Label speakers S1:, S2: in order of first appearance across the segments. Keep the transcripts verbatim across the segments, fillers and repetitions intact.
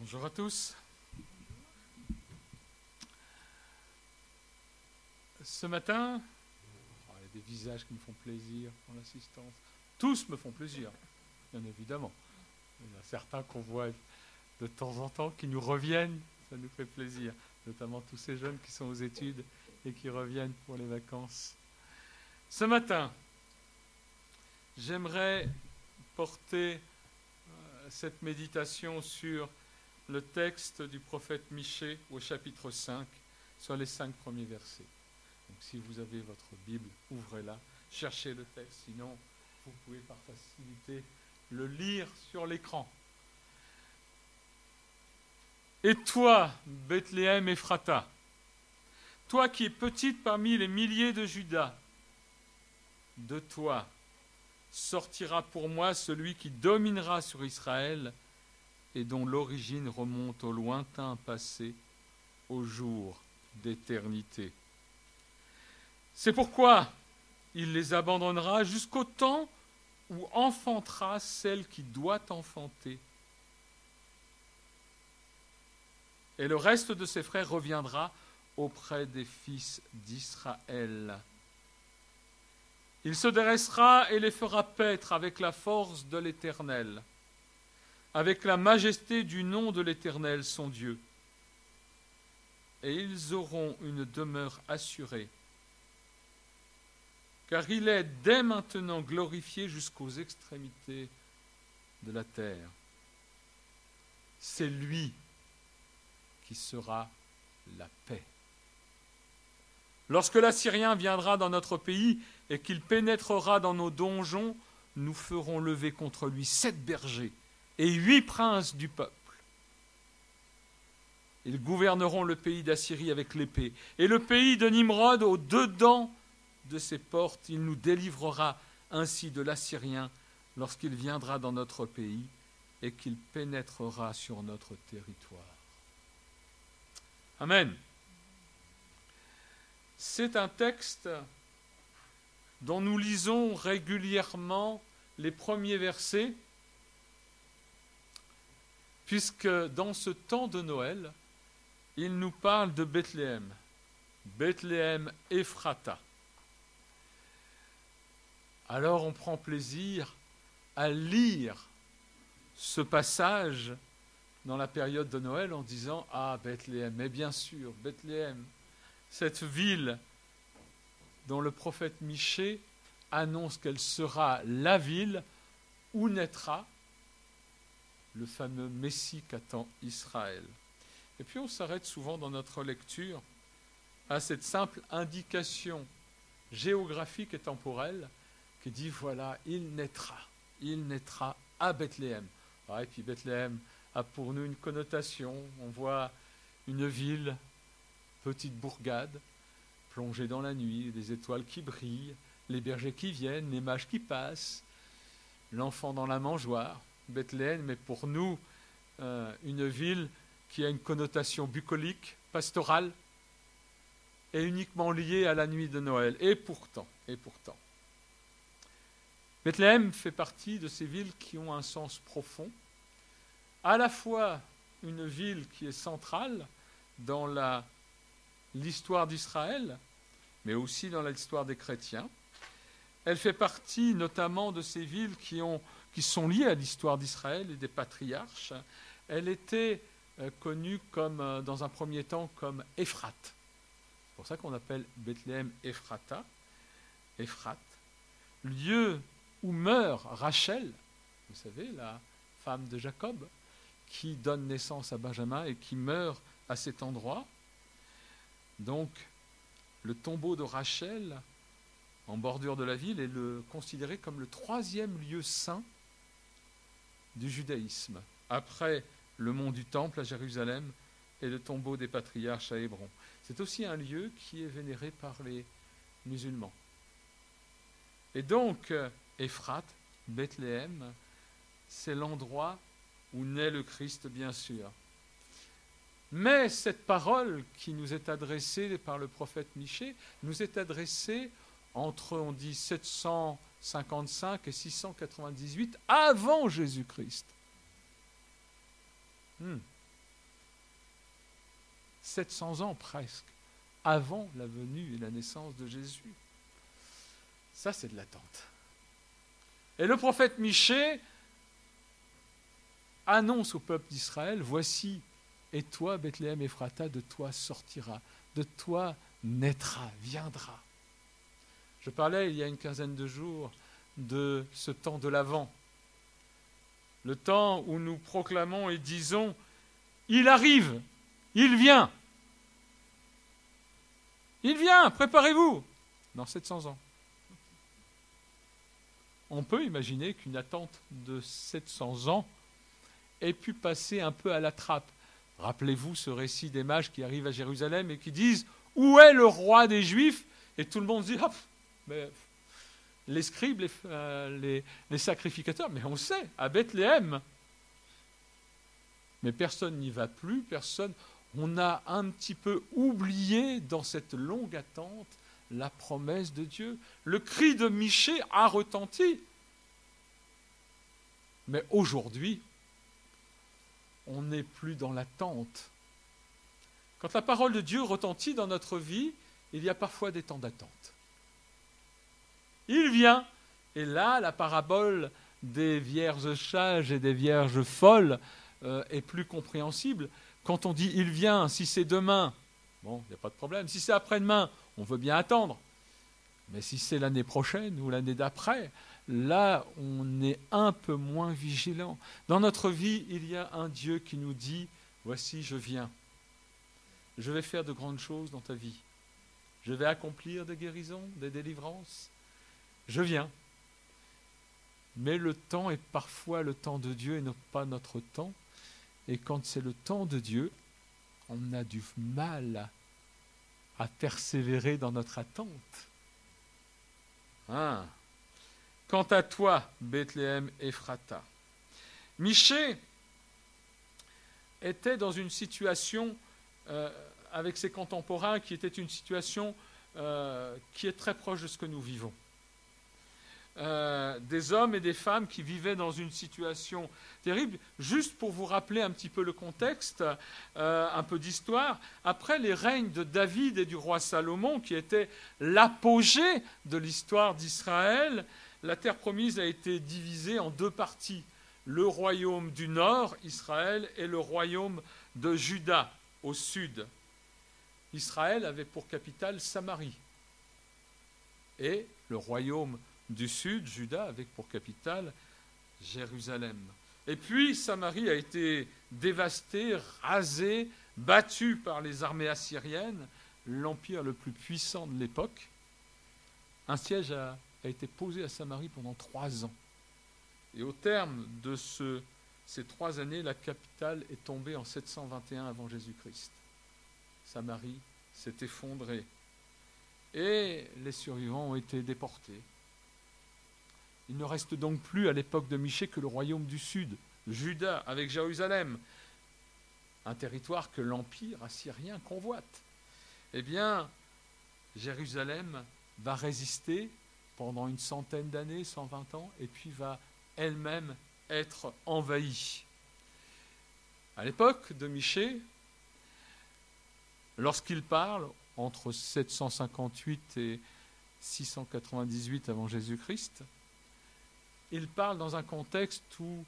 S1: Bonjour à tous. Ce matin, oh, il y a des visages qui me font plaisir pour l'assistance. Tous me font plaisir, bien évidemment. Il y en a certains qu'on voit de temps en temps qui nous reviennent, ça nous fait plaisir. Notamment tous ces jeunes qui sont aux études et qui reviennent pour les vacances. Ce matin, j'aimerais porter euh, cette méditation sur le texte du prophète Michée au chapitre cinq, sur les cinq premiers versets. Donc si vous avez votre Bible, ouvrez-la, cherchez le texte, sinon vous pouvez par facilité le lire sur l'écran. Et toi, Bethléem Ephrata, toi qui es petite parmi les milliers de Juda, de toi sortira pour moi celui qui dominera sur Israël et dont l'origine remonte au lointain passé, au jour d'éternité. C'est pourquoi il les abandonnera jusqu'au temps où enfantera celle qui doit enfanter. Et le reste de ses frères reviendra auprès des fils d'Israël. Il se dressera et les fera paître avec la force de l'Éternel, avec la majesté du nom de l'Éternel, son Dieu. Et ils auront une demeure assurée, car il est dès maintenant glorifié jusqu'aux extrémités de la terre. C'est lui qui sera la paix. Lorsque l'Assyrien viendra dans notre pays et qu'il pénétrera dans nos donjons, nous ferons lever contre lui sept bergers et huit princes du peuple. Ils gouverneront le pays d'Assyrie avec l'épée, et le pays de Nimrod au dedans de ses portes. Il nous délivrera ainsi de l'Assyrien lorsqu'il viendra dans notre pays et qu'il pénétrera sur notre territoire. Amen. C'est un texte dont nous lisons régulièrement les premiers versets, puisque dans ce temps de Noël, il nous parle de Bethléem, Bethléem Ephrata. Alors on prend plaisir à lire ce passage dans la période de Noël en disant « Ah, Bethléem, mais bien sûr, Bethléem, cette ville dont le prophète Michée annonce qu'elle sera la ville où naîtra le fameux Messie qu'attend Israël. » Et puis on s'arrête souvent dans notre lecture à cette simple indication géographique et temporelle qui dit, voilà, il naîtra, il naîtra à Bethléem. Ah, et puis Bethléem a pour nous une connotation, on voit une ville, petite bourgade, plongée dans la nuit, des étoiles qui brillent, les bergers qui viennent, les mages qui passent, l'enfant dans la mangeoire. Bethléem est pour nous euh, une ville qui a une connotation bucolique, pastorale, et uniquement liée à la nuit de Noël. Et pourtant, et pourtant, Bethléem fait partie de ces villes qui ont un sens profond, à la fois une ville qui est centrale dans la, l'histoire d'Israël, mais aussi dans l'histoire des chrétiens. Elle fait partie notamment de ces villes qui, ont, qui sont liées à l'histoire d'Israël et des patriarches. Elle était euh, connue comme, euh, dans un premier temps comme Ephrate. C'est pour ça qu'on appelle Bethléem Ephrata, Ephrate, lieu où meurt Rachel, vous savez, la femme de Jacob, qui donne naissance à Benjamin et qui meurt à cet endroit. Donc, le tombeau de Rachel, en bordure de la ville, est le, considéré comme le troisième lieu saint du judaïsme, après le mont du Temple à Jérusalem et le tombeau des patriarches à Hébron. C'est aussi un lieu qui est vénéré par les musulmans. Et donc, Ephrate, Bethléem, c'est l'endroit où naît le Christ, bien sûr. Mais cette parole qui nous est adressée par le prophète Michée nous est adressée entre, on dit, sept cent cinquante-cinq et six cent quatre-vingt-dix-huit avant Jésus-Christ. Hmm. sept cents ans presque, avant la venue et la naissance de Jésus. Ça, c'est de l'attente. Et le prophète Michée annonce au peuple d'Israël, voici, et toi, Bethléem Ephrata, de toi sortira, de toi naîtra, viendra. Je parlais il y a une quinzaine de jours de ce temps de l'Avent, le temps où nous proclamons et disons, il arrive, il vient, il vient, préparez-vous, dans sept cents ans. On peut imaginer qu'une attente de sept cents ans ait pu passer un peu à la trappe. Rappelez-vous ce récit des mages qui arrivent à Jérusalem et qui disent « Où est le roi des Juifs ?» Et tout le monde dit ah, « mais les scribes, les, euh, les, les sacrificateurs, mais on sait, à Bethléem. » Mais personne n'y va plus, personne. On a un petit peu oublié dans cette longue attente la promesse de Dieu. Le cri de Michée a retenti. Mais aujourd'hui, on n'est plus dans l'attente. Quand la parole de Dieu retentit dans notre vie, il y a parfois des temps d'attente. Il vient, et là, la parabole des vierges sages et des vierges folles euh, est plus compréhensible. Quand on dit « il vient », si c'est demain, bon, il n'y a pas de problème. Si c'est après-demain, on veut bien attendre. Mais si c'est l'année prochaine ou l'année d'après, là, on est un peu moins vigilant. Dans notre vie, il y a un Dieu qui nous dit « Voici, je viens. Je vais faire de grandes choses dans ta vie. Je vais accomplir des guérisons, des délivrances. Je viens. » Mais le temps est parfois le temps de Dieu et non pas notre temps. Et quand c'est le temps de Dieu, on a du mal à persévérer dans notre attente. Ah. Quant à toi, Bethléem Ephrata, Michée était dans une situation euh, avec ses contemporains qui était une situation euh, qui est très proche de ce que nous vivons. Euh, des hommes et des femmes qui vivaient dans une situation terrible. Juste pour vous rappeler un petit peu le contexte, euh, un peu d'histoire, après les règnes de David et du roi Salomon, qui était l'apogée de l'histoire d'Israël, la terre promise a été divisée en deux parties. Le royaume du nord, Israël, et le royaume de Juda, au sud. Israël avait pour capitale Samarie. Et le royaume du sud, Juda, avec pour capitale Jérusalem. Et puis Samarie a été dévastée, rasée, battue par les armées assyriennes, l'empire le plus puissant de l'époque. Un siège a, a été posé à Samarie pendant trois ans. Et au terme de ce, ces trois années, la capitale est tombée en sept cent vingt et un avant Jésus-Christ. Samarie s'est effondrée. Et les survivants ont été déportés. Il ne reste donc plus à l'époque de Michée que le royaume du sud, Juda, avec Jérusalem, un territoire que l'empire assyrien convoite. Eh bien, Jérusalem va résister pendant une centaine d'années, cent vingt ans, et puis va elle-même être envahie. À l'époque de Michée, lorsqu'il parle, entre sept cent cinquante-huit et six cent quatre-vingt-dix-huit avant Jésus-Christ, il parle dans un contexte où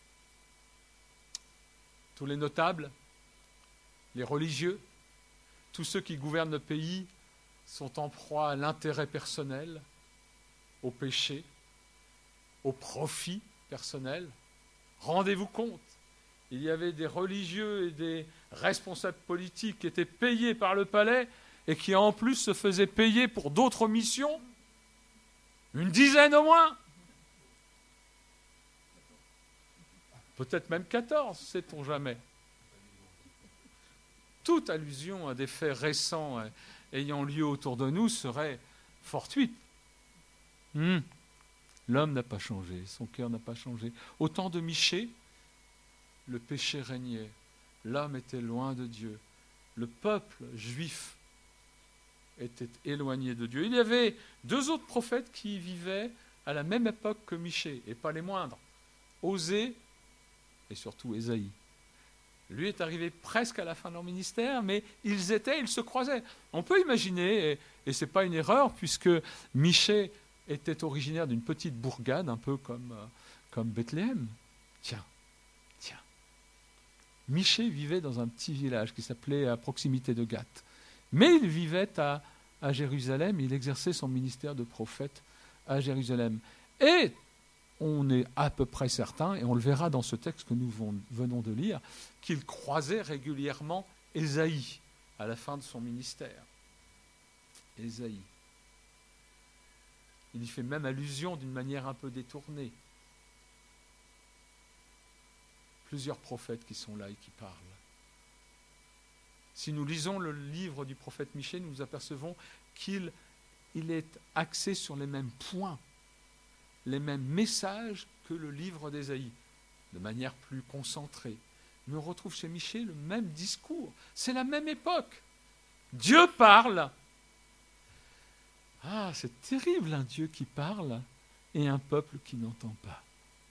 S1: tous les notables, les religieux, tous ceux qui gouvernent le pays sont en proie à l'intérêt personnel, au péché, au profit personnel. Rendez-vous compte, il y avait des religieux et des responsables politiques qui étaient payés par le palais et qui en plus se faisaient payer pour d'autres missions, une dizaine au moins. Peut-être même quatorze, sait-on jamais. Toute allusion à des faits récents ayant lieu autour de nous serait fortuite. Hmm. L'homme n'a pas changé, son cœur n'a pas changé. Au temps de Michée, le péché régnait, l'homme était loin de Dieu, le peuple juif était éloigné de Dieu. Il y avait deux autres prophètes qui vivaient à la même époque que Michée, et pas les moindres, Osée et surtout Ésaïe. Lui est arrivé presque à la fin de leur ministère, mais ils étaient, ils se croisaient. On peut imaginer, et, et ce n'est pas une erreur, puisque Michée était originaire d'une petite bourgade, un peu comme, euh, comme Bethléem. Tiens, tiens. Michée vivait dans un petit village qui s'appelait à proximité de Gath. Mais il vivait à, à Jérusalem, il exerçait son ministère de prophète à Jérusalem. Et on est à peu près certain, et on le verra dans ce texte que nous venons de lire, qu'il croisait régulièrement Ésaïe à la fin de son ministère. Ésaïe. Il y fait même allusion d'une manière un peu détournée. Plusieurs prophètes qui sont là et qui parlent. Si nous lisons le livre du prophète Michée, nous nous apercevons qu'il il est axé sur les mêmes points, les mêmes messages que le livre d'Ésaïe, de manière plus concentrée. Mais on retrouve chez Michée le même discours. C'est la même époque. Dieu parle. Ah, c'est terrible, un Dieu qui parle et un peuple qui n'entend pas.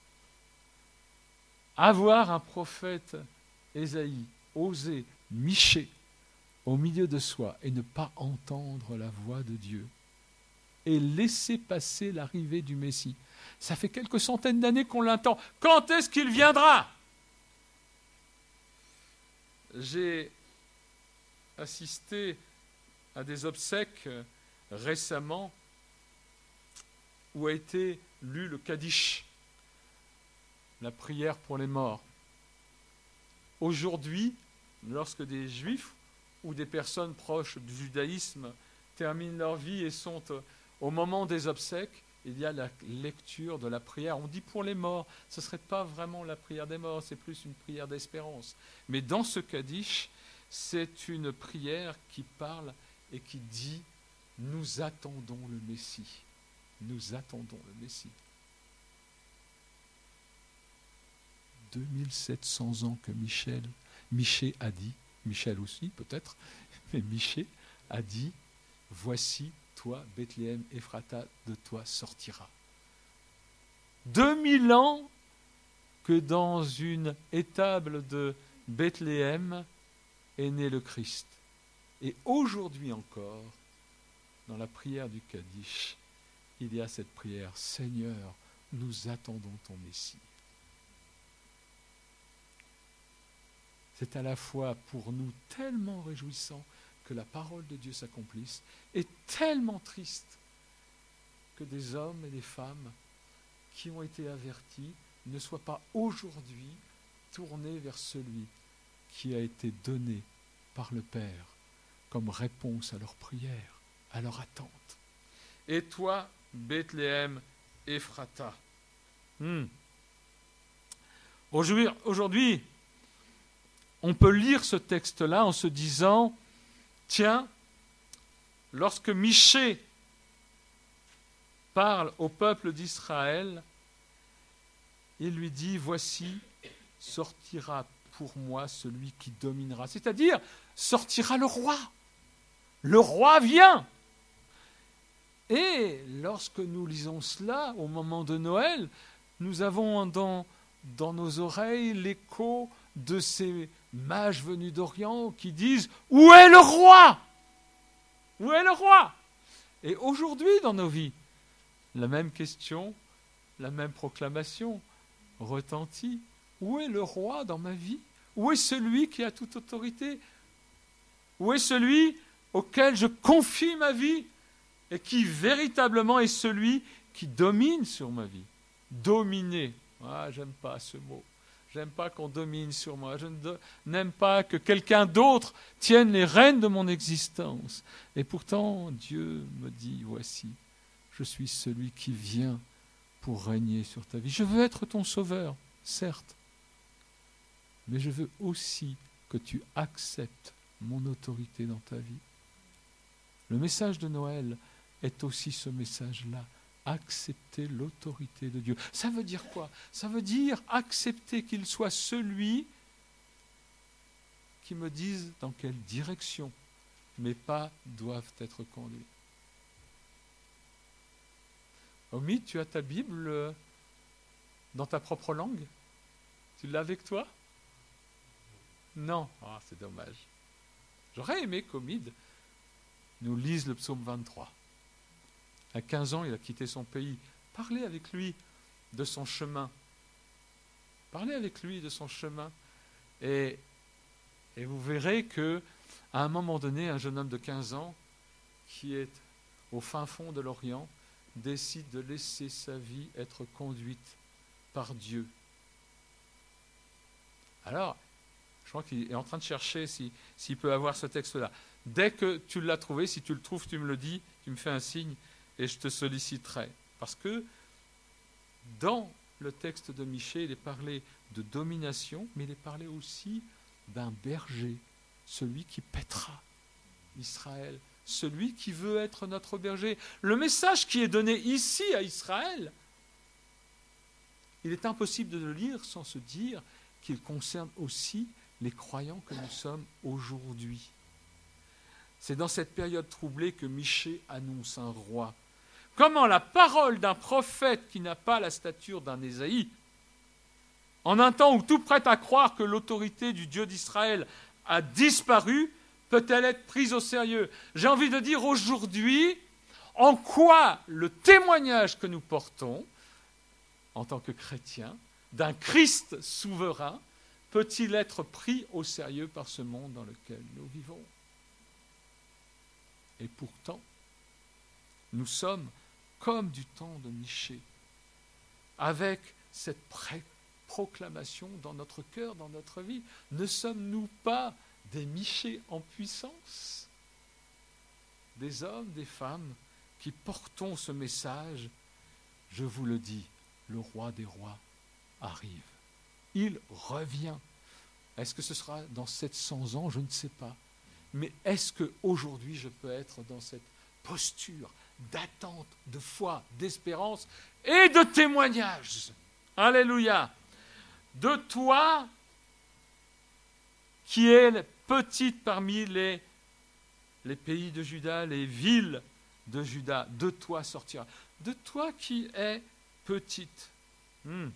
S1: Avoir un prophète Ésaïe, oser Michée au milieu de soi et ne pas entendre la voix de Dieu et laisser passer l'arrivée du Messie. Ça fait quelques centaines d'années qu'on l'entend. Quand est-ce qu'il viendra ? J'ai assisté à des obsèques récemment où a été lu le Kaddish, la prière pour les morts. Aujourd'hui, lorsque des juifs ou des personnes proches du judaïsme terminent leur vie et sont au moment des obsèques, il y a la lecture de la prière. On dit pour les morts, ce ne serait pas vraiment la prière des morts, c'est plus une prière d'espérance. Mais dans ce Kaddish, c'est une prière qui parle et qui dit « Nous attendons le Messie. Nous attendons le Messie. » deux mille sept cents ans que Michel, Michée a dit, Michel aussi peut-être, mais Michée a dit « Voici, toi, Bethléem, Ephrata, de toi sortira. » deux mille ans que dans une étable de Bethléem est né le Christ. Et aujourd'hui encore, dans la prière du Kaddish, il y a cette prière « Seigneur, nous attendons ton Messie. » C'est à la fois pour nous tellement réjouissant que la parole de Dieu s'accomplisse et tellement triste que des hommes et des femmes qui ont été avertis ne soient pas aujourd'hui tournés vers celui qui a été donné par le Père comme réponse à leur prière, à leur attente. Et toi, Bethléem, Ephrata. Hmm. Aujourd'hui, aujourd'hui, on peut lire ce texte-là en se disant, tiens, lorsque Michée parle au peuple d'Israël, il lui dit, voici, sortira pour moi celui qui dominera. C'est-à-dire, sortira le roi. Le roi vient. Et lorsque nous lisons cela, au moment de Noël, nous avons dans, dans nos oreilles l'écho de ces mages venus d'Orient qui disent « Où est le roi ? Où est le roi ?» Et aujourd'hui, dans nos vies, la même question, la même proclamation retentit. Où est le roi dans ma vie ? Où est celui qui a toute autorité ? Où est celui auquel je confie ma vie et qui véritablement est celui qui domine sur ma vie ? Dominer. Ah, j'aime pas ce mot. J'aime pas qu'on domine sur moi. Je n'aime pas que quelqu'un d'autre tienne les rênes de mon existence. Et pourtant, Dieu me dit, voici, je suis celui qui vient pour régner sur ta vie. Je veux être ton sauveur, certes, mais je veux aussi que tu acceptes mon autorité dans ta vie. Le message de Noël est aussi ce message-là. Accepter l'autorité de Dieu. Ça veut dire quoi ? Ça veut dire accepter qu'il soit celui qui me dise dans quelle direction mes pas doivent être conduits. Omi, tu as ta Bible dans ta propre langue ? Tu l'as avec toi ? Non, ah, c'est dommage. J'aurais aimé qu'Omid nous lise le psaume vingt-trois. À quinze ans, il a quitté son pays. Parlez avec lui de son chemin. Parlez avec lui de son chemin. Et, et vous verrez que, à un moment donné, un jeune homme de quinze ans, qui est au fin fond de l'Orient, décide de laisser sa vie être conduite par Dieu. Alors, je crois qu'il est en train de chercher si, s'il peut avoir ce texte-là. Dès que tu l'as trouvé, si tu le trouves, tu me le dis, tu me fais un signe et je te solliciterai. Parce que dans le texte de Michée, il est parlé de domination, mais il est parlé aussi d'un berger, celui qui paîtra Israël, celui qui veut être notre berger. Le message qui est donné ici à Israël, il est impossible de le lire sans se dire qu'il concerne aussi les croyants que nous sommes aujourd'hui. C'est dans cette période troublée que Michée annonce un roi. Comment la parole d'un prophète qui n'a pas la stature d'un Ésaïe, en un temps où tout prête à croire que l'autorité du Dieu d'Israël a disparu, peut-elle être prise au sérieux? J'ai envie de dire aujourd'hui, en quoi le témoignage que nous portons, en tant que chrétiens, d'un Christ souverain, peut-il être pris au sérieux par ce monde dans lequel nous vivons? Et pourtant, nous sommes comme du temps de Michée, avec cette pré- proclamation dans notre cœur, dans notre vie. Ne sommes-nous pas des Michée en puissance? Des hommes, des femmes qui portons ce message. Je vous le dis, le roi des rois arrive. Il revient. Est-ce que ce sera dans sept cents ans? Je ne sais pas. Mais est-ce qu'aujourd'hui je peux être dans cette posture d'attente, de foi, d'espérance et de témoignage? Alléluia! De toi qui es petite parmi les, les pays de Juda, les villes de Juda, de toi sortira. De toi qui es petite. Hmm.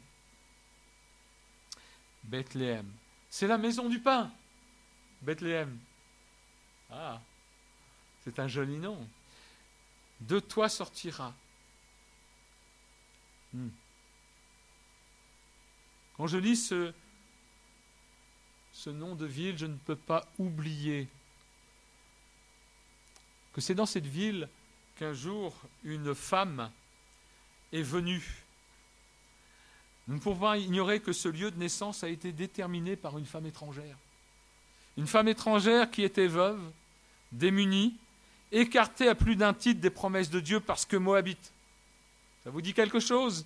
S1: Bethléem. C'est la maison du pain. Bethléem. Ah, c'est un joli nom. De toi sortira. Hmm. Quand je lis ce, ce nom de ville, je ne peux pas oublier que c'est dans cette ville qu'un jour une femme est venue. Nous ne pouvons pas ignorer que ce lieu de naissance a été déterminé par une femme étrangère. Une femme étrangère qui était veuve, démunie, écartée à plus d'un titre des promesses de Dieu parce que Moabite. Ça vous dit quelque chose?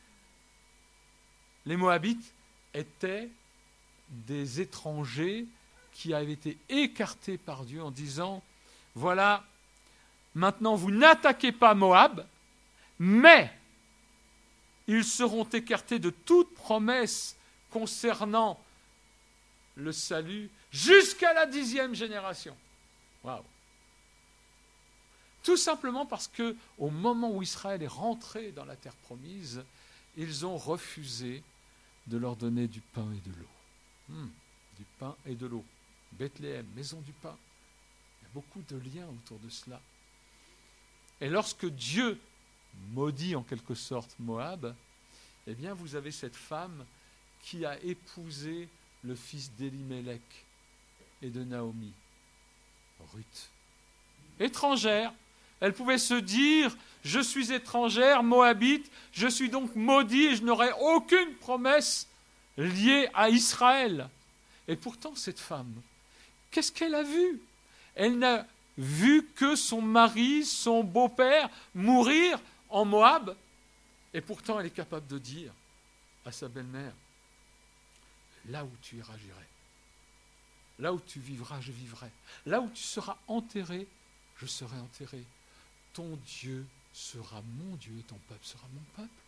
S1: Les Moabites étaient des étrangers qui avaient été écartés par Dieu en disant, voilà, maintenant vous n'attaquez pas Moab, mais ils seront écartés de toute promesse concernant le salut jusqu'à la dixième génération. Waouh! Tout simplement parce que, au moment où Israël est rentré dans la terre promise, ils ont refusé de leur donner du pain et de l'eau. Hum, du pain et de l'eau. Bethléem, maison du pain. Il y a beaucoup de liens autour de cela. Et lorsque Dieu maudit en quelque sorte Moab, eh bien vous avez cette femme qui a épousé le fils d'Élimélec et de Naomi, Ruth. Étrangère, elle pouvait se dire, je suis étrangère, moabite, je suis donc maudit et je n'aurai aucune promesse liée à Israël. Et pourtant cette femme, qu'est-ce qu'elle a vu? Elle n'a vu que son mari, son beau-père, mourir en Moab. Et pourtant, elle est capable de dire à sa belle-mère, là où tu iras, j'irai. Là où tu vivras, je vivrai. Là où tu seras enterré, je serai enterré. Ton Dieu sera mon Dieu et ton peuple sera mon peuple.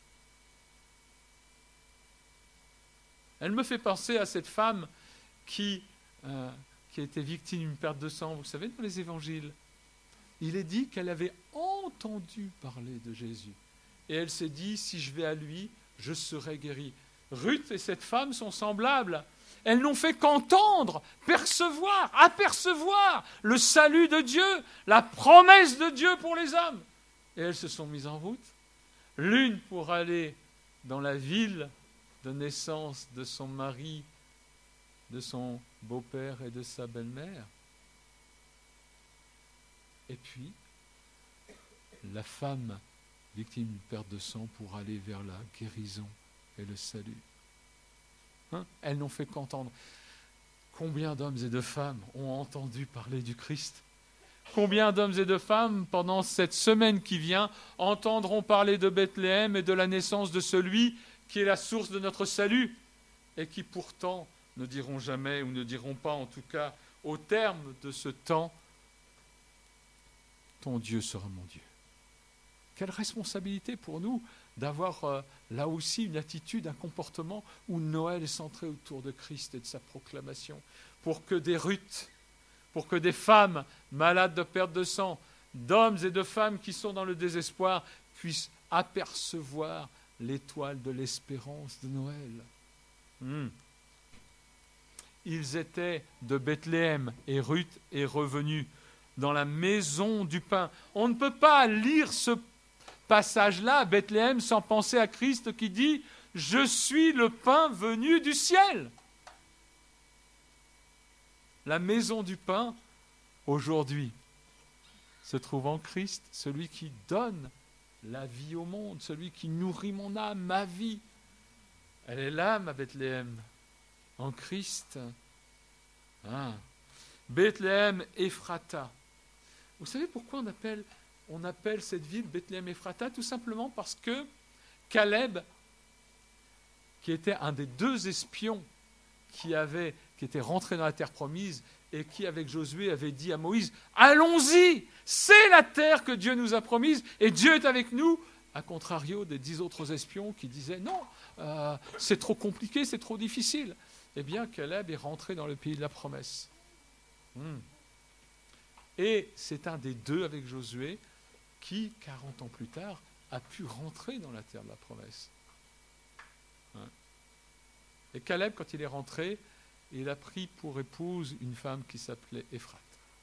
S1: Elle me fait penser à cette femme qui, euh, qui a été victime d'une perte de sang. Vous savez, dans les évangiles, il est dit qu'elle avait entendu parler de Jésus. Et elle s'est dit, si je vais à lui, je serai guérie. Ruth et cette femme sont semblables. elles n'ont fait qu'entendre, percevoir, apercevoir le salut de Dieu, la promesse de Dieu pour les hommes. Et elles se sont mises en route, l'une pour aller dans la ville de naissance de son mari, de son beau-père et de sa belle-mère. Et puis, la femme victime d'une perte de sang pour aller vers la guérison et le salut. Hein? Elles n'ont fait qu'entendre. Combien d'hommes et de femmes ont entendu parler du Christ? Combien d'hommes et de femmes, pendant cette semaine qui vient, entendront parler de Bethléem et de la naissance de celui qui est la source de notre salut, et qui pourtant ne diront jamais, ou ne diront pas en tout cas, au terme de ce temps, ton Dieu sera mon Dieu. Quelle responsabilité pour nous d'avoir euh, là aussi une attitude, un comportement où Noël est centré autour de Christ et de sa proclamation, pour que des Ruth, pour que des femmes malades de perte de sang, d'hommes et de femmes qui sont dans le désespoir, puissent apercevoir l'étoile de l'espérance de Noël. Hmm. Ils étaient de Bethléem et Ruth est revenue dans la maison du pain. On ne peut pas lire ce passage-là à Bethléem sans penser à Christ qui dit « Je suis le pain venu du ciel ». La maison du pain, aujourd'hui, se trouve en Christ, celui qui donne la vie au monde, celui qui nourrit mon âme, ma vie. Elle est là, ma Bethléem, en Christ. Ah. Bethléem Ephrata. Vous savez pourquoi on appelle, on appelle cette ville Bethléem Ephrata? Tout simplement parce que Caleb, qui était un des deux espions qui, avait, qui était rentré dans la terre promise et qui, avec Josué, avait dit à Moïse « Allons-y, c'est la terre que Dieu nous a promise et Dieu est avec nous », à contrario des dix autres espions qui disaient « Non, euh, c'est trop compliqué, c'est trop difficile ». Eh bien, Caleb est rentré dans le pays de la promesse. Hmm. Et c'est un des deux avec Josué qui, quarante ans plus tard, a pu rentrer dans la terre de la promesse. Hein? Et Caleb, quand il est rentré, il a pris pour épouse une femme qui s'appelait Ephrate.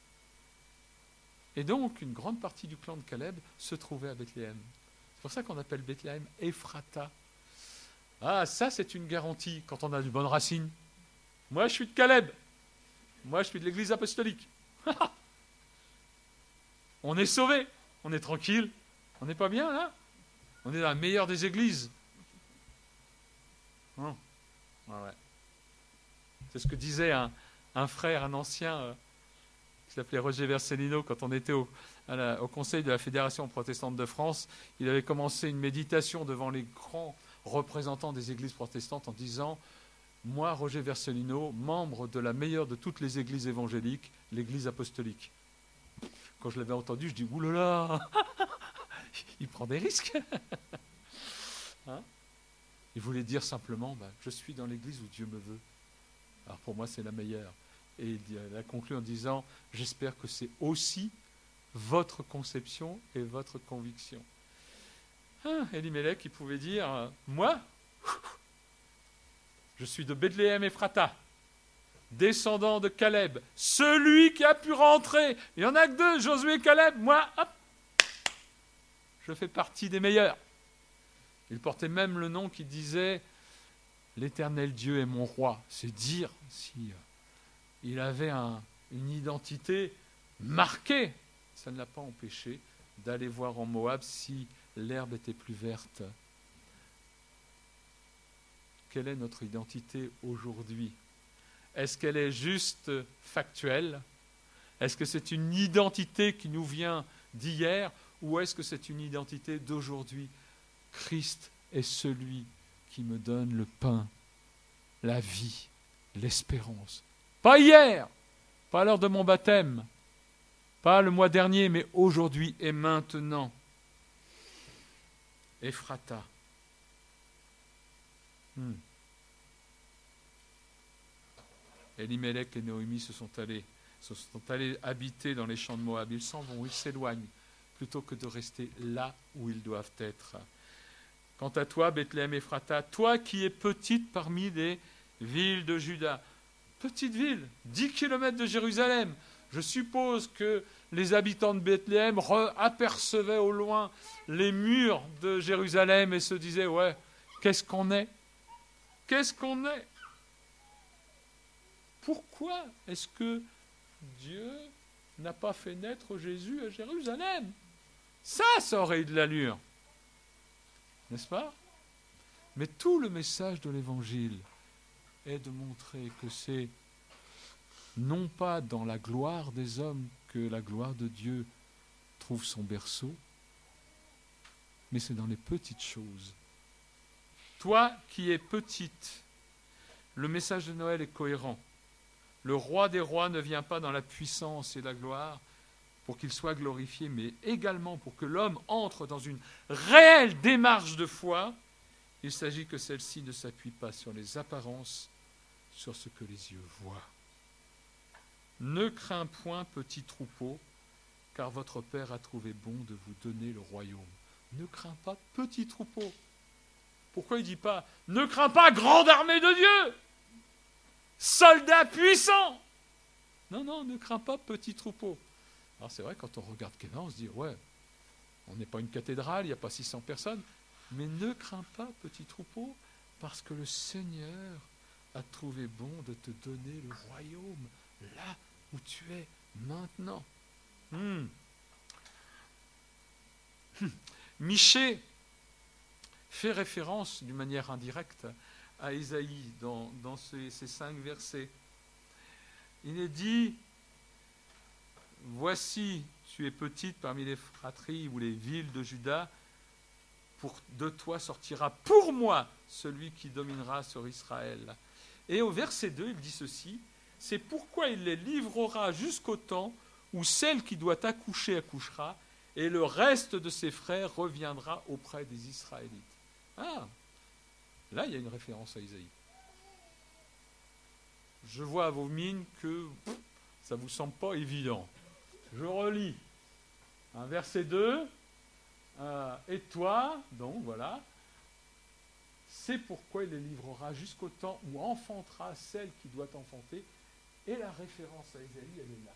S1: Et donc, une grande partie du clan de Caleb se trouvait à Bethléem. C'est pour ça qu'on appelle Bethléem Ephrata. Ah, ça, c'est une garantie quand on a de bonnes racines. Moi, je suis de Caleb. Moi, je suis de l'Église apostolique. On est sauvés. On est tranquille. On n'est pas bien, là? On est dans la meilleure des églises. Hum. Ouais, ouais. C'est ce que disait un, un frère, un ancien, euh, qui s'appelait Roger Vercellino, quand on était au, à la, au conseil de la Fédération protestante de France. Il avait commencé une méditation devant les grands représentants des églises protestantes en disant « Moi, Roger Vercellino, membre de la meilleure de toutes les églises évangéliques, l'église apostolique. » Quand je l'avais entendu, je dis « Ouh là là, il prend des risques. » Hein? Il voulait dire simplement bah, « Je suis dans l'église où Dieu me veut. » Alors pour moi, c'est la meilleure. Et il a conclu en disant « J'espère que c'est aussi votre conception et votre conviction. » Ah, Elimelech, il pouvait dire « Moi, je suis de Bethléem Ephrata, descendant de Caleb, celui qui a pu rentrer. Il n'y en a que deux, Josué et Caleb. Moi, hop, je fais partie des meilleurs. » Il portait même le nom qui disait « L'Éternel Dieu est mon roi ». C'est dire si euh, il avait un, une identité marquée. Ça ne l'a pas empêché d'aller voir en Moab si l'herbe était plus verte. Quelle est notre identité aujourd'hui? Est-ce qu'elle est juste factuelle? Est-ce que c'est une identité qui nous vient d'hier? Ou est-ce que c'est une identité d'aujourd'hui? Christ est celui qui me donne le pain, la vie, l'espérance. Pas hier, pas à l'heure de mon baptême, pas le mois dernier, mais aujourd'hui et maintenant. Ephrata. Hmm. Elimelech et Noémie se sont allés, se sont allés habiter dans les champs de Moab. Ils s'en vont, ils s'éloignent, plutôt que de rester là où ils doivent être. Quant à toi, Bethléem Ephrata, toi qui es petite parmi les ville de Juda. Petite ville, dix kilomètres de Jérusalem. Je suppose que les habitants de Bethléem apercevaient au loin les murs de Jérusalem et se disaient « Ouais, qu'est-ce qu'on est ? Qu'est-ce qu'on est ?» Pourquoi est-ce que Dieu n'a pas fait naître Jésus à Jérusalem? Ça, ça aurait eu de l'allure. N'est-ce pas? Mais tout le message de l'Évangile est de montrer que c'est non pas dans la gloire des hommes que la gloire de Dieu trouve son berceau, mais c'est dans les petites choses. Toi qui es petite, le message de Noël est cohérent. Le roi des rois ne vient pas dans la puissance et la gloire pour qu'il soit glorifié, mais également pour que l'homme entre dans une réelle démarche de foi. Il s'agit que celle-ci ne s'appuie pas sur les apparences, sur ce que les yeux voient. Ne crains point, petit troupeau, car votre Père a trouvé bon de vous donner le royaume. Ne crains pas, petit troupeau. Pourquoi il ne dit pas « Ne crains pas, grande armée de Dieu, soldats puissants !» Non, non, ne crains pas, petit troupeau. Alors c'est vrai, quand on regarde Kénan, on se dit « Ouais, on n'est pas une cathédrale, il n'y a pas six cents personnes. » Mais ne crains pas, petit troupeau, parce que le Seigneur a trouvé bon de te donner le royaume, là où tu es maintenant. Hmm. Michée fait référence d'une manière indirecte à Ésaïe dans, dans ces, ces cinq versets. Il est dit « Voici, tu es petite parmi les fratries ou les villes de Juda, pour, de toi sortira pour moi celui qui dominera sur Israël. » Et au verset deux, il dit ceci, « C'est pourquoi il les livrera jusqu'au temps où celle qui doit accoucher accouchera, et le reste de ses frères reviendra auprès des Israélites. » Ah, là il y a une référence à Isaïe. Je vois à vos mines que pff, ça ne vous semble pas évident. Je relis. Un verset deux, euh, et toi, donc voilà, c'est pourquoi il les livrera jusqu'au temps où enfantera celle qui doit enfanter, et la référence à Isaïe, elle est là.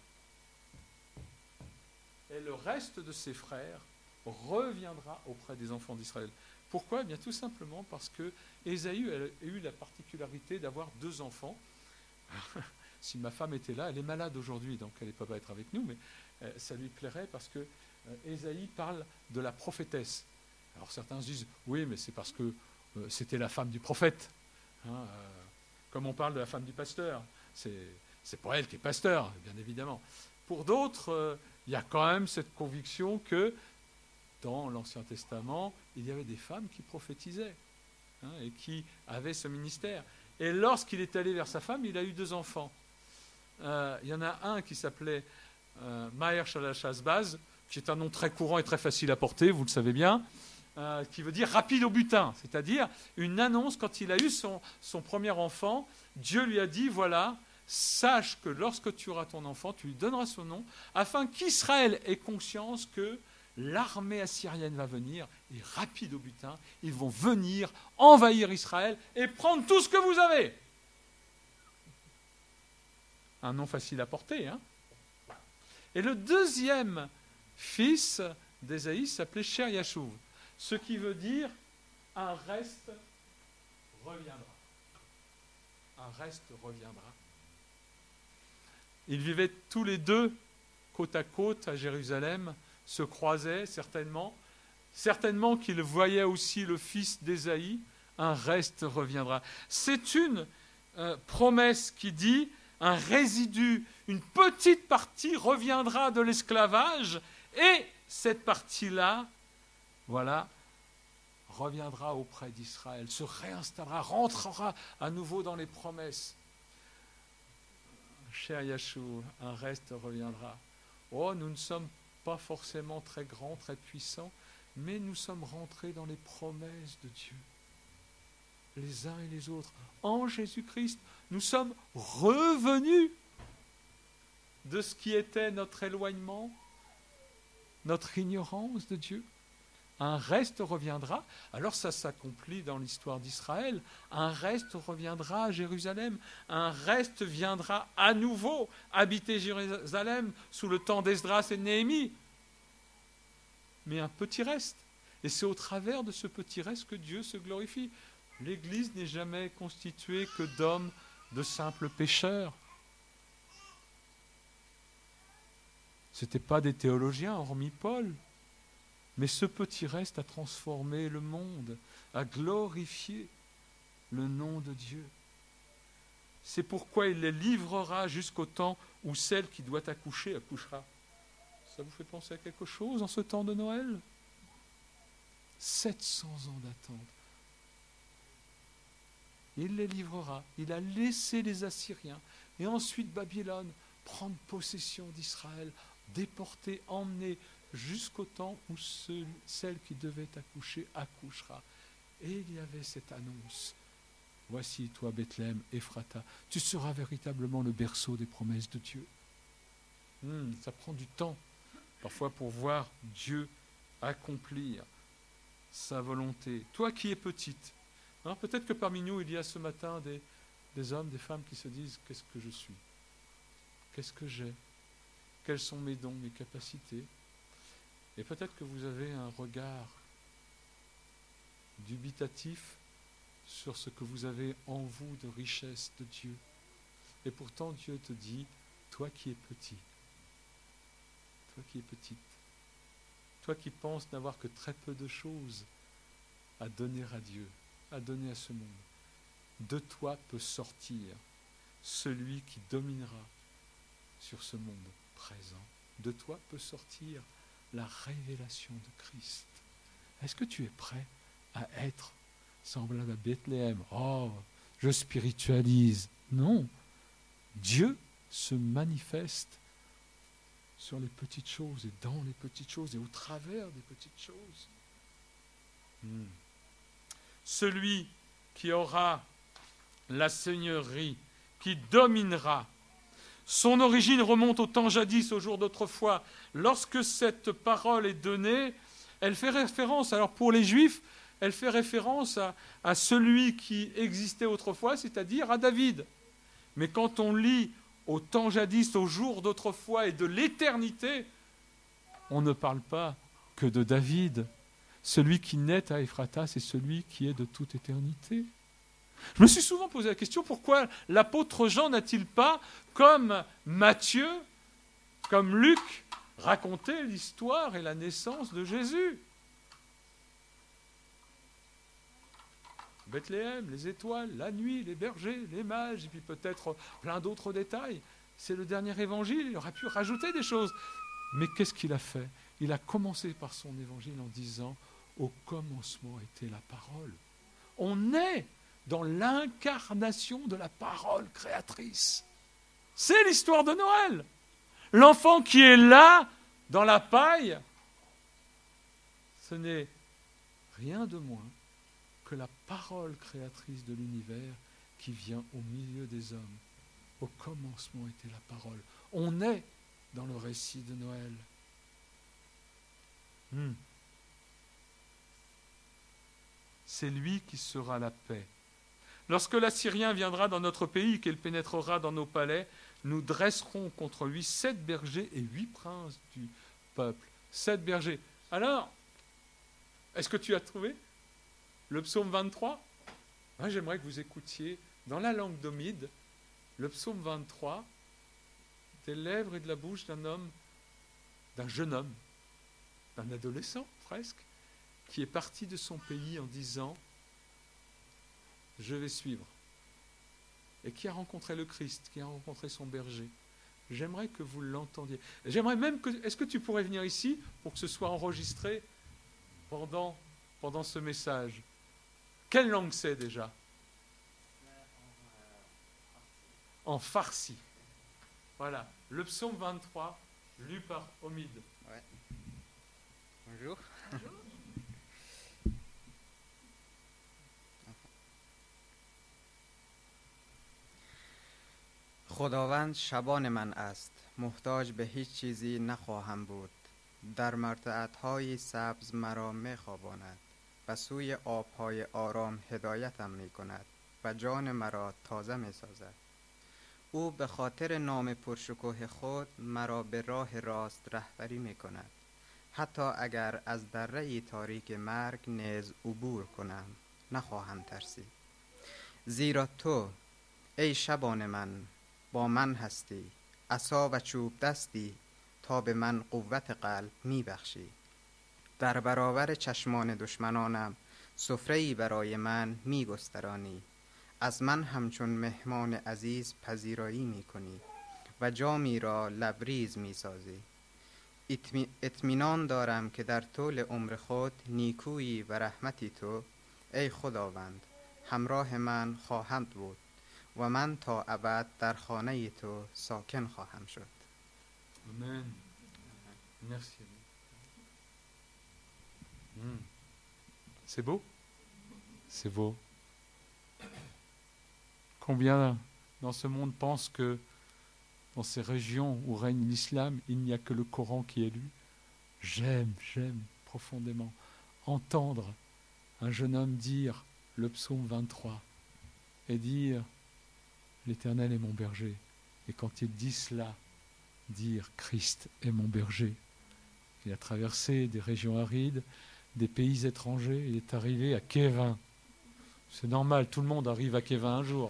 S1: Et le reste de ses frères reviendra auprès des enfants d'Israël. Pourquoi ? Eh bien, tout simplement parce que Ésaü a eu la particularité d'avoir deux enfants. Si ma femme était là, elle est malade aujourd'hui, donc elle ne peut pas être avec nous, mais euh, ça lui plairait parce que euh, Ésaïe parle de la prophétesse. Alors certains se disent, oui, mais c'est parce que euh, c'était la femme du prophète. Hein, euh, comme on parle de la femme du pasteur, c'est, c'est pour elle qui est pasteur, bien évidemment. Pour d'autres, euh, il y a quand même cette conviction que dans l'Ancien Testament, il y avait des femmes qui prophétisaient hein, et qui avaient ce ministère. Et lorsqu'il est allé vers sa femme, il a eu deux enfants. Euh, il y en a un qui s'appelait euh, Maher Shalach-Shazbaz, qui est un nom très courant et très facile à porter, vous le savez bien, euh, qui veut dire rapide au butin, c'est-à-dire une annonce quand il a eu son, son premier enfant, Dieu lui a dit, voilà, sache que lorsque tu auras ton enfant, tu lui donneras son nom, afin qu'Israël ait conscience que l'armée assyrienne va venir, et rapide au butin, ils vont venir envahir Israël et prendre tout ce que vous avez. Un nom facile à porter, hein. Et le deuxième fils d'Ésaïe s'appelait Sher-Yashuv, ce qui veut dire un reste reviendra. Un reste reviendra. Ils vivaient tous les deux côte à côte à Jérusalem, se croisaient certainement, certainement qu'ils voyaient aussi le fils d'Ésaïe, un reste reviendra. C'est une euh, promesse qui dit un résidu, une petite partie reviendra de l'esclavage et cette partie-là, voilà, reviendra auprès d'Israël, se réinstallera, rentrera à nouveau dans les promesses. Cher Yashua, un reste reviendra. Oh, nous ne sommes pas forcément très grands, très puissants, mais nous sommes rentrés dans les promesses de Dieu. Les uns et les autres. En Jésus-Christ, nous sommes revenus de ce qui était notre éloignement, notre ignorance de Dieu. un reste reviendra. Alors ça s'accomplit dans l'histoire d'Israël. Un reste reviendra à Jérusalem. Un reste viendra à nouveau habiter Jérusalem sous le temps d'Esdras et de Néhémie. Mais un petit reste. Et c'est au travers de ce petit reste que Dieu se glorifie. L'Église n'est jamais constituée que d'hommes, de simples pécheurs. Ce n'étaient pas des théologiens, hormis Paul. Mais ce petit reste a transformé le monde, a glorifié le nom de Dieu. C'est pourquoi il les livrera jusqu'au temps où celle qui doit accoucher accouchera. Ça vous fait penser à quelque chose en ce temps de Noël ? sept cents ans d'attente. Il les livrera. Il a laissé les Assyriens et ensuite Babylone prendre possession d'Israël, déporter, emmener jusqu'au temps où ce, celle qui devait accoucher accouchera. Et il y avait cette annonce. Voici toi, Bethléem, Ephrata, tu seras véritablement le berceau des promesses de Dieu. Hmm, ça prend du temps, parfois pour voir Dieu accomplir sa volonté. Toi qui es petite, alors peut-être que parmi nous, il y a ce matin des, des hommes, des femmes qui se disent « Qu'est-ce que je suis ? Qu'est-ce que j'ai ? Quels sont mes dons, mes capacités ?» Et peut-être que vous avez un regard dubitatif sur ce que vous avez en vous de richesse de Dieu. Et pourtant, Dieu te dit, toi qui es petit, toi qui es petite, toi qui penses n'avoir que très peu de choses à donner à Dieu, à donner à ce monde, de toi peut sortir celui qui dominera sur ce monde présent. De toi peut sortir la révélation de Christ. Est-ce que tu es prêt à être semblable à Bethléem ? Oh, je spiritualise. Non. Dieu se manifeste sur les petites choses et dans les petites choses et au travers des petites choses. Hmm. Celui qui aura la seigneurie, qui dominera. Son origine remonte au temps jadis, au jour d'autrefois. Lorsque cette parole est donnée, elle fait référence, alors pour les Juifs, elle fait référence à, à celui qui existait autrefois, c'est-à-dire à David. Mais quand on lit au temps jadis, au jour d'autrefois et de l'éternité, on ne parle pas que de David. Celui qui naît à Ephrata, c'est celui qui est de toute éternité. Je me suis souvent posé la question, pourquoi l'apôtre Jean n'a-t-il pas, comme Matthieu, comme Luc, raconté l'histoire et la naissance de Jésus ? Bethléem, les étoiles, la nuit, les bergers, les mages, et puis peut-être plein d'autres détails. C'est le dernier évangile, il aurait pu rajouter des choses. Mais qu'est-ce qu'il a fait ? Il a commencé par son évangile en disant « Au commencement était la parole ». On est dans l'incarnation de la parole créatrice. C'est l'histoire de Noël. L'enfant qui est là, dans la paille, ce n'est rien de moins que la parole créatrice de l'univers qui vient au milieu des hommes. Au commencement était la parole. On est dans le récit de Noël. Hmm. C'est lui qui sera la paix. Lorsque l'Assyrien viendra dans notre pays, qu'il pénétrera dans nos palais, nous dresserons contre lui sept bergers et huit princes du peuple. Sept bergers. Alors, est-ce que tu as trouvé le psaume vingt-trois ? Moi, j'aimerais que vous écoutiez dans la langue d'Omide le psaume vingt-trois des lèvres et de la bouche d'un homme, d'un jeune homme, d'un adolescent presque, qui est parti de son pays en disant « Je vais suivre » et qui a rencontré le Christ, qui a rencontré son berger. J'aimerais que vous l'entendiez. J'aimerais même que... Est-ce que tu pourrais venir ici pour que ce soit enregistré pendant, pendant ce message ? Quelle langue c'est déjà ? En farsi. Voilà, le psaume vingt-trois, lu par Omid.
S2: Ouais. Bonjour. Bonjour. خداوند شبان من است، محتاج به هیچ چیزی نخواهم بود. در مرتعدهای سبز مرا می‌خواباند و سوی آبهای آرام هدایتم می‌کند و جان مرا تازه می‌سازد. او به خاطر نام پرشکوه خود مرا به راه راست رهبری می‌کند. حتی اگر از دره تاریک مرگ نیز عبور کنم نخواهم ترسید، زیرا تو ای شبان من با من هستی. عصا و چوب دستی تا به من قوت قلب می بخشی. در برابر چشمان دشمنانم سفره‌ای برای من می گسترانی. از من همچون مهمان عزیز پذیرایی می کنی و جامی را لبریز می سازی. اطمینان دارم که در طول عمر خود نیکویی و رحمتی تو ای خداوند همراه من خواهند بود و من تا ابد در خانه تو ساکن خواهم شد.
S1: Amen. Merci. Hmm. C'est beau? C'est beau. Combien dans ce monde pensent que dans ces régions où règne l'islam, il n'y a que le Coran qui est lu? J'aime, j'aime profondément entendre un jeune homme dire le psaume vingt-trois et dire « L'Éternel est mon berger ». Et quand il dit cela, dire « Christ est mon berger ». Il a traversé des régions arides, des pays étrangers, il est arrivé à Kévin. C'est normal, tout le monde arrive à Kévin un jour.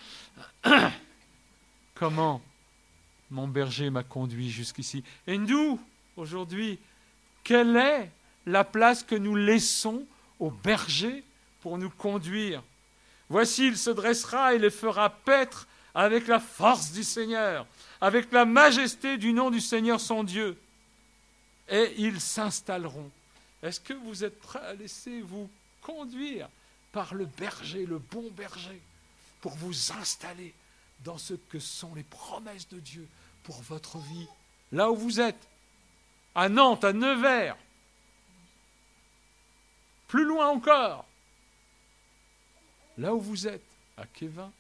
S1: Comment mon berger m'a conduit jusqu'ici. Et nous, aujourd'hui, quelle est la place que nous laissons au berger pour nous conduire? Voici, il se dressera et les fera paître avec la force du Seigneur, avec la majesté du nom du Seigneur son Dieu. Et ils s'installeront. Est-ce que vous êtes prêts à laisser vous conduire par le berger, le bon berger, pour vous installer dans ce que sont les promesses de Dieu pour votre vie, là où vous êtes, à Nantes, à Nevers, plus loin encore, là où vous êtes, à Kévin,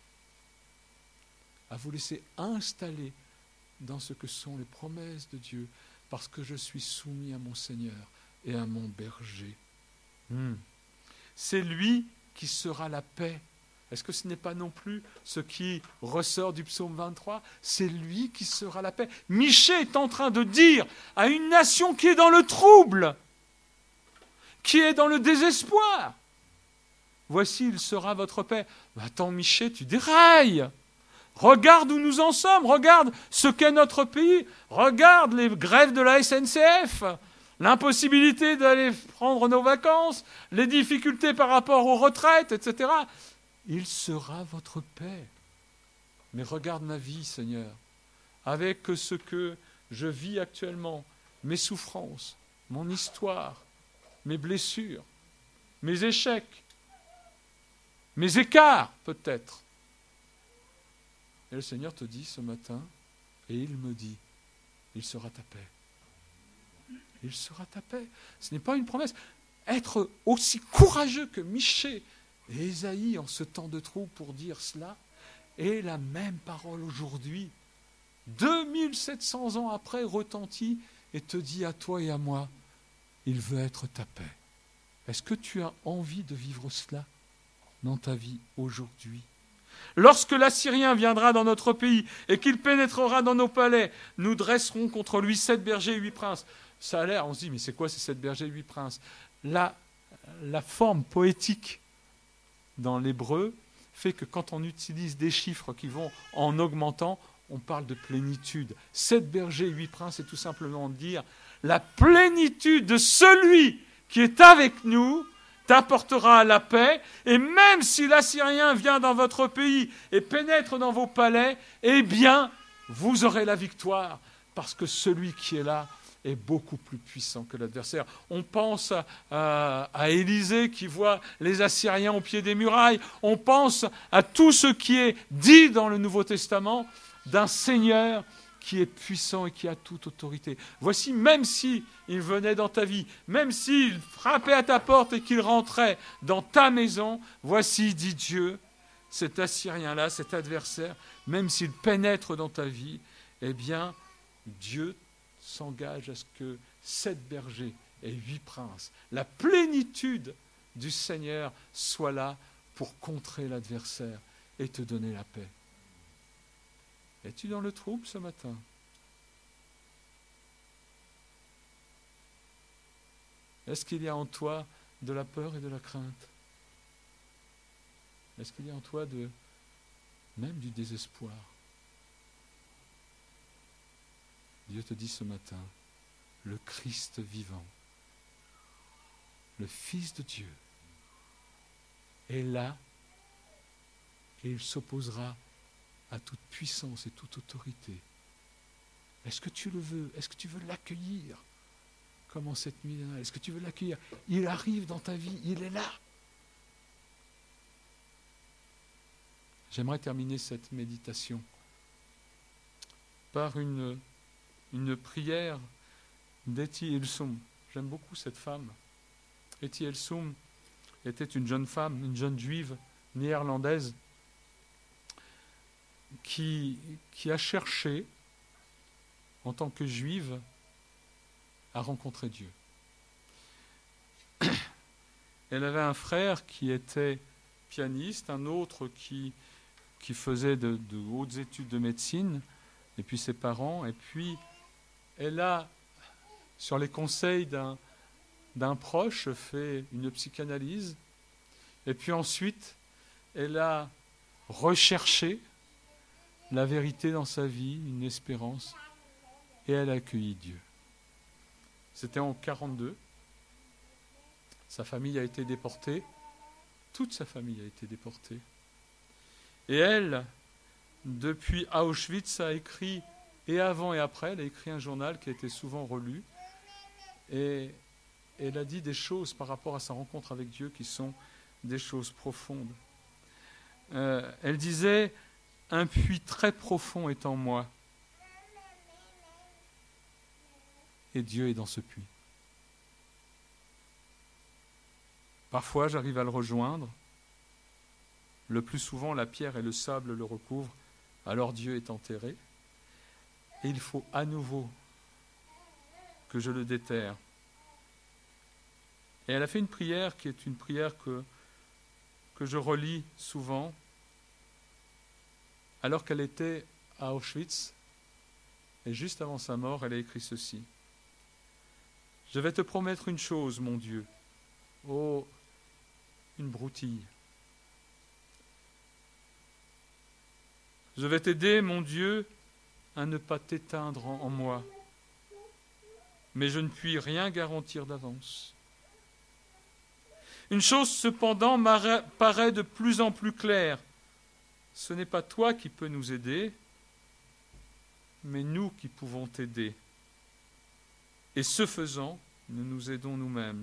S1: à vous laisser installer dans ce que sont les promesses de Dieu, parce que je suis soumis à mon Seigneur et à mon berger. Hmm. C'est lui qui sera la paix. Est-ce que ce n'est pas non plus ce qui ressort du psaume vingt-trois? C'est lui qui sera la paix. Michée est en train de dire à une nation qui est dans le trouble, qui est dans le désespoir, voici, il sera votre paix. Mais attends, Michée, tu dérailles. Regarde où nous en sommes, regarde ce qu'est notre pays, regarde les grèves de la S N C F, l'impossibilité d'aller prendre nos vacances, les difficultés par rapport aux retraites, et cetera. Il sera votre paix. Mais regarde ma vie, Seigneur, avec ce que je vis actuellement, mes souffrances, mon histoire, mes blessures, mes échecs, mes écarts peut-être. Et le Seigneur te dit ce matin, et il me dit, il sera ta paix. Il sera ta paix. Ce n'est pas une promesse. Être aussi courageux que Michée et Ésaïe en ce temps de trouble pour dire cela, est la même parole aujourd'hui, deux mille sept cents ans après, retentit et te dit à toi et à moi, il veut être ta paix. Est-ce que tu as envie de vivre cela dans ta vie aujourd'hui? Lorsque l'Assyrien viendra dans notre pays et qu'il pénétrera dans nos palais, nous dresserons contre lui sept bergers et huit princes. Ça a l'air, on se dit, mais c'est quoi ces sept bergers et huit princes? La, la forme poétique dans l'hébreu fait que quand on utilise des chiffres qui vont en augmentant, on parle de plénitude. Sept bergers et huit princes, c'est tout simplement dire la plénitude de celui qui est avec nous t'apportera la paix, et même si l'Assyrien vient dans votre pays et pénètre dans vos palais, eh bien, vous aurez la victoire, parce que celui qui est là est beaucoup plus puissant que l'adversaire. On pense à, à, à Élisée qui voit les Assyriens au pied des murailles, on pense à tout ce qui est dit dans le Nouveau Testament d'un Seigneur qui est puissant et qui a toute autorité. Voici, même s'il venait dans ta vie, même s'il frappait à ta porte et qu'il rentrait dans ta maison, voici, dit Dieu, cet Assyrien-là, cet adversaire, même s'il pénètre dans ta vie, eh bien, Dieu s'engage à ce sept bergers et huit princes. La plénitude du Seigneur soit là pour contrer l'adversaire et te donner la paix. Es-tu dans le trouble ce matin? Est-ce qu'il y a en toi de la peur et de la crainte? Est-ce qu'il y a en toi de, même du désespoir? Dieu te dit ce matin, le Christ vivant, le Fils de Dieu, est là et il s'opposera à toute puissance et toute autorité. Est-ce que tu le veux? Est-ce que tu veux l'accueillir comme en cette nuit? Est-ce que tu veux l'accueillir? Il arrive dans ta vie, il est là. J'aimerais terminer cette méditation par une, une prière d'Etty Hillesum. J'aime beaucoup cette femme. Etty Hillesum était une jeune femme, une jeune juive néerlandaise qui, qui a cherché, en tant que juive, à rencontrer Dieu. Elle avait un frère qui était pianiste, un autre qui, qui faisait de, de hautes études de médecine, et puis ses parents, et puis elle a, sur les conseils d'un, d'un proche, fait une psychanalyse, et puis ensuite, elle a recherché la vérité dans sa vie, une espérance, et elle a accueilli Dieu. C'était en quarante-deux. Sa famille a été déportée. Toute sa famille a été déportée. Et elle, depuis Auschwitz, a écrit, et avant et après, elle a écrit un journal qui a été souvent relu. Et elle a dit des choses par rapport à sa rencontre avec Dieu qui sont des choses profondes. Euh, elle disait, un puits très profond est en moi. Et Dieu est dans ce puits. Parfois, j'arrive à le rejoindre. Le plus souvent, la pierre et le sable le recouvrent. Alors Dieu est enterré. Et il faut à nouveau que je le déterre. Et elle a fait une prière qui est une prière que, que je relis souvent. Alors qu'elle était à Auschwitz, et juste avant sa mort, elle a écrit ceci. Je vais te promettre une chose, mon Dieu. Oh, une broutille. Je vais t'aider, mon Dieu, à ne pas t'éteindre en, en moi. Mais je ne puis rien garantir d'avance. Une chose, cependant, paraît de plus en plus claire. Ce n'est pas toi qui peux nous aider, mais nous qui pouvons t'aider. Et ce faisant, nous nous aidons nous-mêmes.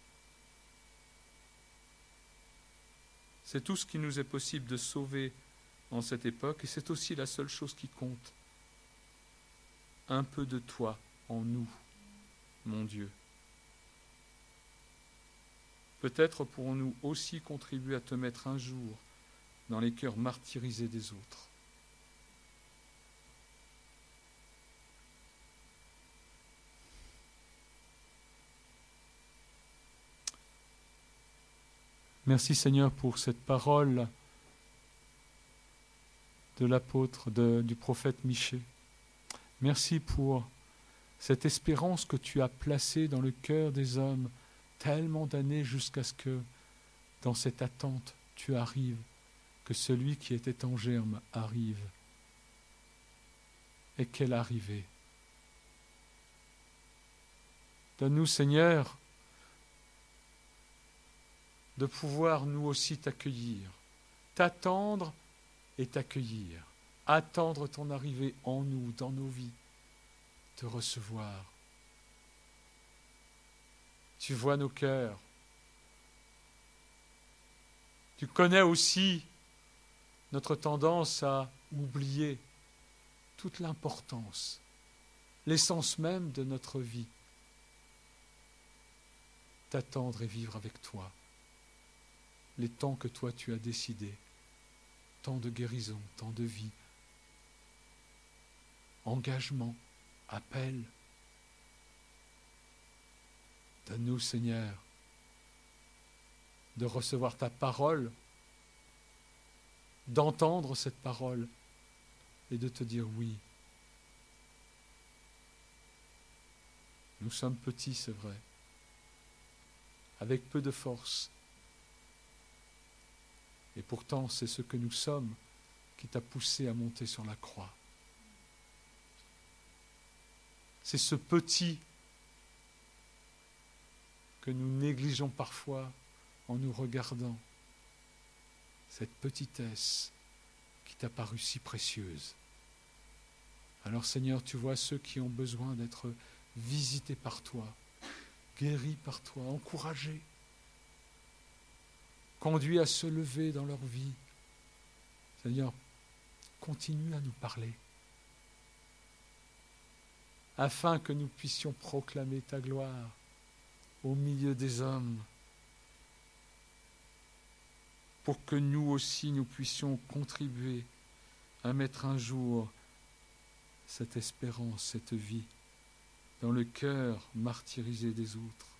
S1: C'est tout ce qui nous est possible de sauver en cette époque, et c'est aussi la seule chose qui compte. Un peu de toi en nous, mon Dieu. Peut-être pourrons-nous aussi contribuer à te mettre un jour dans les cœurs martyrisés des autres. Merci Seigneur pour cette parole de l'apôtre, de, du prophète Michée. Merci pour cette espérance que tu as placée dans le cœur des hommes tellement d'années jusqu'à ce que, dans cette attente, tu arrives, que celui qui était en germe arrive. Et quelle arrivée! Donne-nous, Seigneur, de pouvoir nous aussi t'accueillir, t'attendre et t'accueillir, attendre ton arrivée en nous, dans nos vies, te recevoir. Tu vois nos cœurs. Tu connais aussi notre tendance à oublier toute l'importance, l'essence même de notre vie. T'attendre et vivre avec toi les temps que toi tu as décidés, temps de guérison, temps de vie, engagement, appel. Donne-nous, Seigneur, de recevoir ta parole, d'entendre cette parole et de te dire oui. Nous sommes petits, c'est vrai, avec peu de force. Et pourtant, c'est ce que nous sommes qui t'a poussé à monter sur la croix. C'est ce petit que nous négligeons parfois en nous regardant. Cette petitesse qui t'a paru si précieuse. Alors Seigneur, tu vois ceux qui ont besoin d'être visités par toi, guéris par toi, encouragés, conduits à se lever dans leur vie. Seigneur, continue à nous parler, afin que nous puissions proclamer ta gloire au milieu des hommes, pour que nous aussi nous puissions contribuer à mettre un jour cette espérance, cette vie dans le cœur martyrisé des autres.